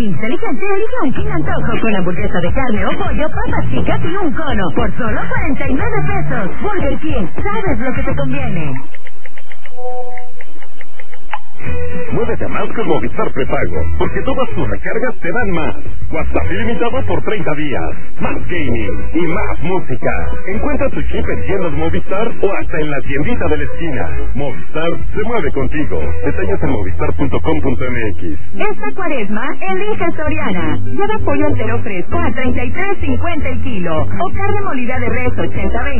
King inteligente, elige un King antojo con hamburguesa de carne o pollo, papas chicas y un cono por solo 49 pesos. Burger King, sabes lo que te conviene. Muévete más con Movistar Prepago, porque todas tus recargas te dan más. WhatsApp ilimitado por 30 días. Más gaming y más música. Encuentra tu chip en tiendas Movistar o hasta en la tiendita de la esquina. Movistar se mueve contigo. Detalles en movistar.com.mx. Esta cuaresma, elige Soriana. Lleva pollo entero fresco a 33.50 el kilo. O carne molida de res 80-20